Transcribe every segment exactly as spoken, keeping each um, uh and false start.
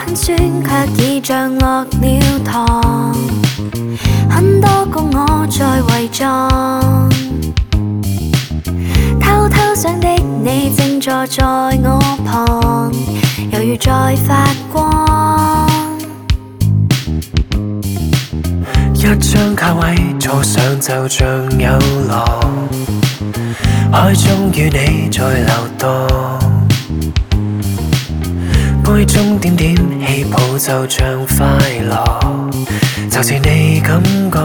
很酸，卻已像落了糖，很多個我在偽裝，偷偷想的你正坐在我旁，猶如在發光。 一張卡位坐上就像有浪，海中與你在流蕩，杯中點點氣泡就像快樂，就似你感覺。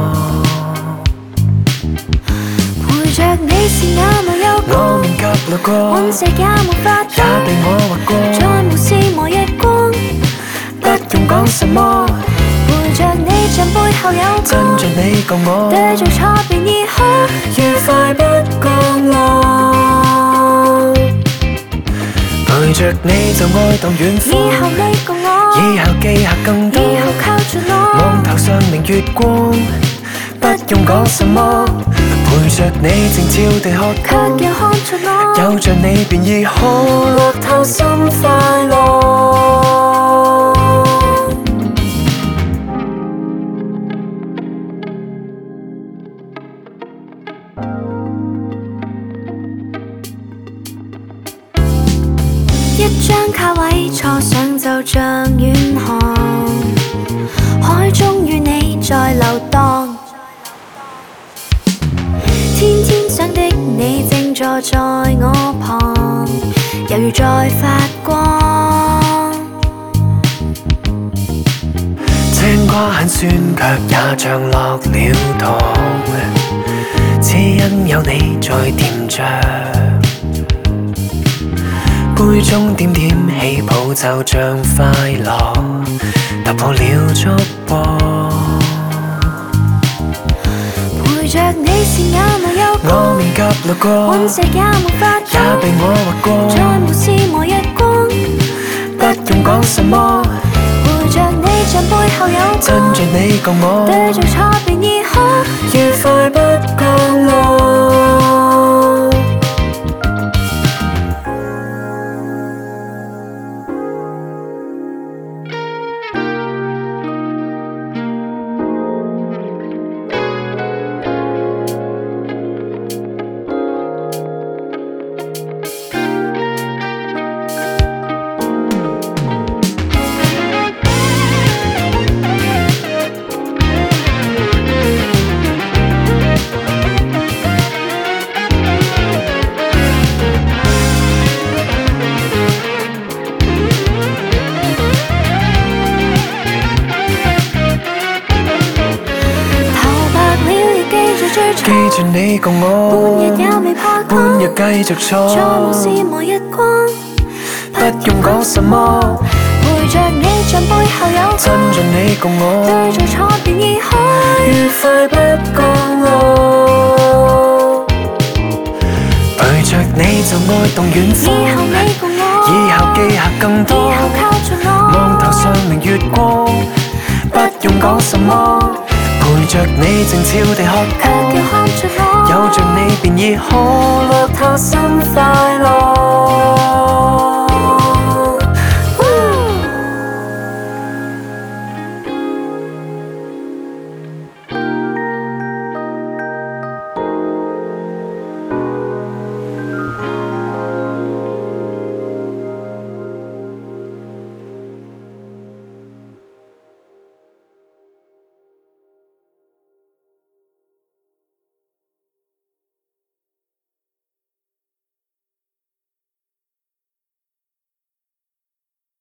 陪着你是那麼幽我光， 面頰掠過， 隕石也沒法也被我劃過， 再無視磨日光， 不用講什麼。 陪着你像背後有真光， 着你共我， 對做錯便已好， 愉快不降落。陪着你就愛到遠方， 以後你共我， 以後記下更多， 以後靠住我， 望頭上明月光，不用講什麼。陪着你靜悄地喝卻光， 要看出我， 有着你便已可樂透心快樂。 一張卡位坐上就像遠航，海中與你在流蕩，天天想的你正坐在我旁，猶如在發光。 青瓜很酸，卻也像落了糖，只因有你在甜着。杯中點點氣泡就像快樂，突破了束縛。 陪着你是那麼幽我光， 面頰掠過， 隕石也沒法也被我劃過， 再無視磨日光， 不用講什麼。 陪着你像背後有真光， 着你共我， 對做錯便已好， 愉快不降落。記住你共我， 半日也未怕光， 半日繼續再無視錯， 磨日光， 不用講什麼。 陪着你像背後有真光， 着你共我， 對做錯便已好， 愉快不降落。陪着你就愛動遠以方， 後你共我， 以後記下更多， 以後靠住我， 望頭上明月光，不用講什麼。陪着你靜悄地喝卻光， 要看着我， 有着你便已可樂透心